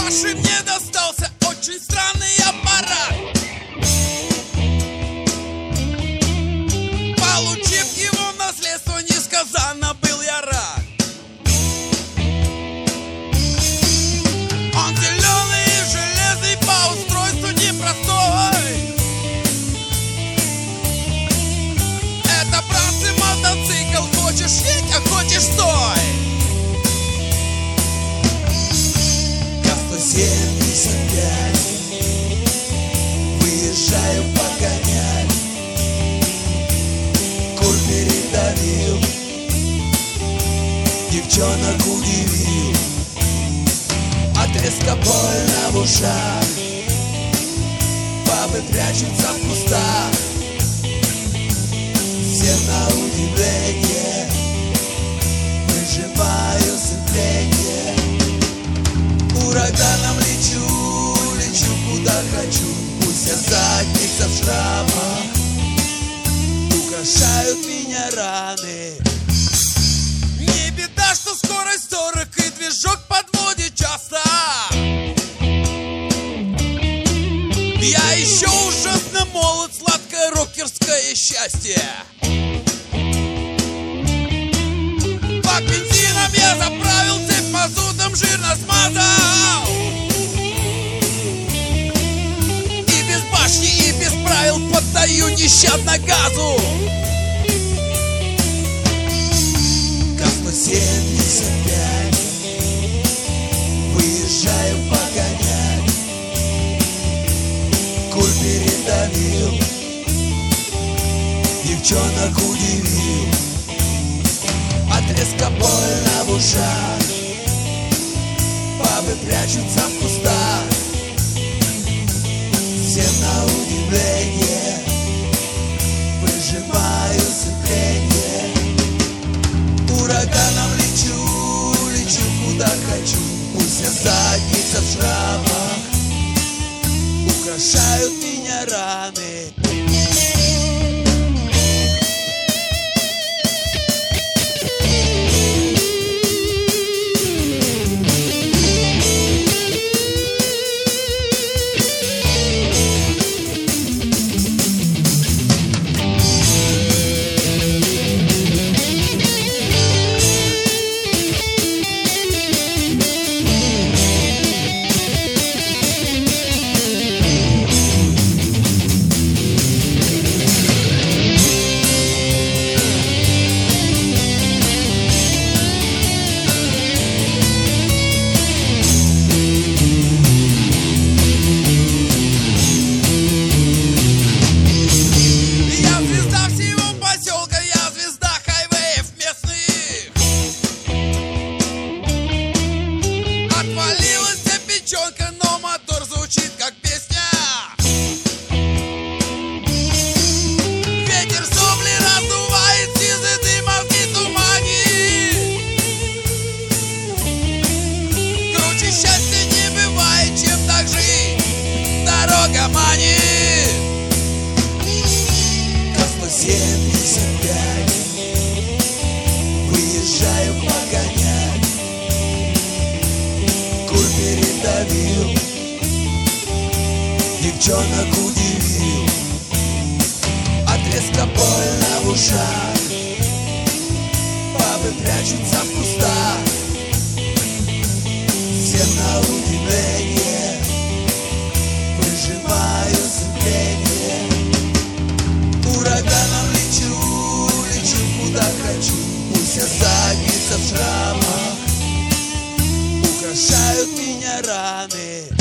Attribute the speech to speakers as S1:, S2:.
S1: Папаше мне достался очень странный аппарат. Получив его в наследство, несказанно был я рад. Он зеленый и железный, по устройству непростой. Это, братцы, мотоцикл. Хочешь едь, а хочешь стой.
S2: ГАЗ-175, выезжаю погонять. Кур передавил, девчонок удивил. От резко больно в ушах, бабы прячутся в кустах. Все на удивление, выживаю сцепление. Ураганом лечу, лечу куда хочу. Пусть я задница в шрамах, украшают меня раны.
S1: Не беда, что скорость 40 и движок подводит часто. Я еще ужасно молод, сладкое рокерское счастье. Бак бензином я заправил, цепь мазутом жирно смазал. И без башни, и без правил поддаю нещадно газу.
S2: ГАЗ-175, выезжаю погонять. Кур передавил, девчонок удивил. От резко больно в ушах, бабы прячутся в кустах. Все на удивление, выжимаю сцепление. Ураганом лечу, лечу куда хочу. Пусть я задница в шрамах, украшают меня раны.
S1: Но мотор звучит как песня. Ветер сопли раздувает, сизый дым, мозги туманит. Круче счастья не бывает, чем так жить, дорога манит.
S2: ГАЗ-175, выезжаю погонять. Кур передавил, девчонок удивил. От резко больно в ушах, бабы прячутся в кустах. Все на удивление, выжимаю сцепление. Ураганом лечу, лечу куда хочу. Пусть я задница в шрамах, украшают меня раны.